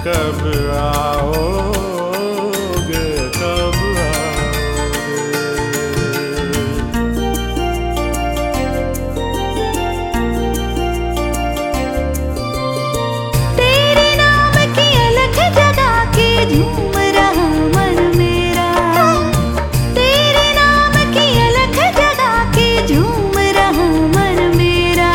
कब आओगे, कब आओगे। तेरे नाम की अलख जगा के झूम रहा मन मेरा, तेरे नाम की अलख जगा के झूम रहा मन मेरा।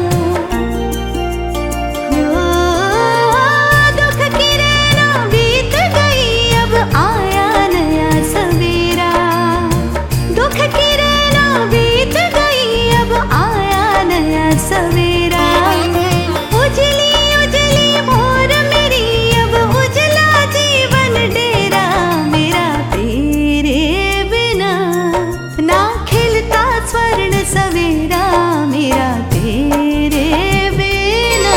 हो दुख की रैना बीत गई, अब आया नया सवेरा। दुख की रैना बीत गई, अब आया नया सवेरा। उजली उजली भोर मेरी, अब उजला जीवन डेरा मेरा। तेरे बिना ना खिलता स्वर्ण सवेरा मेरा, तेरे बिना।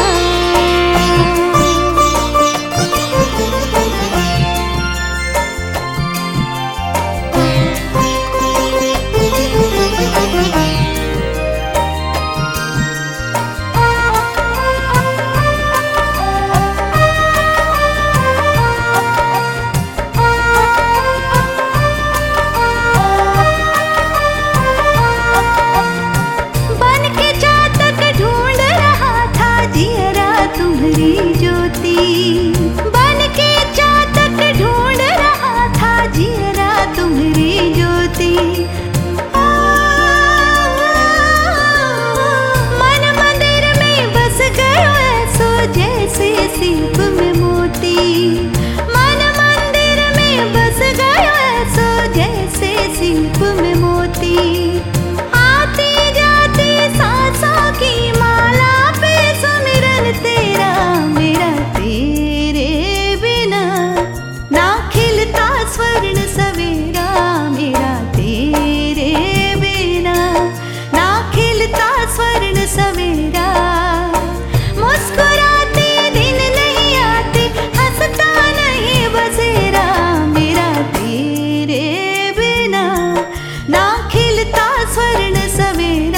बन के चातक ढूंढ रहा था जियरा तुम्हारी ज्योति, बन के चातक ढूंढ रहा था जियरा तुम्हारी ज्योति। मन मंदिर में बस गयो ऐसो जैसे सीप में मोती। मन मंदिर में बस गयो ऐसो जैसे सीप में मोती। आती जाती सांसों की माला पे सुमिरन तेरा मेरा। तेरे बिना ना खिलता स्वर्ण सवेरा मेरा, तेरे बिना ना खिलता स्वर्ण सवेरा। मुस्कुराते दिन नहीं आते, हंसता नहीं बसेरा मेरा। तेरे बिना ना खिलता स्वर्ण सवेरा।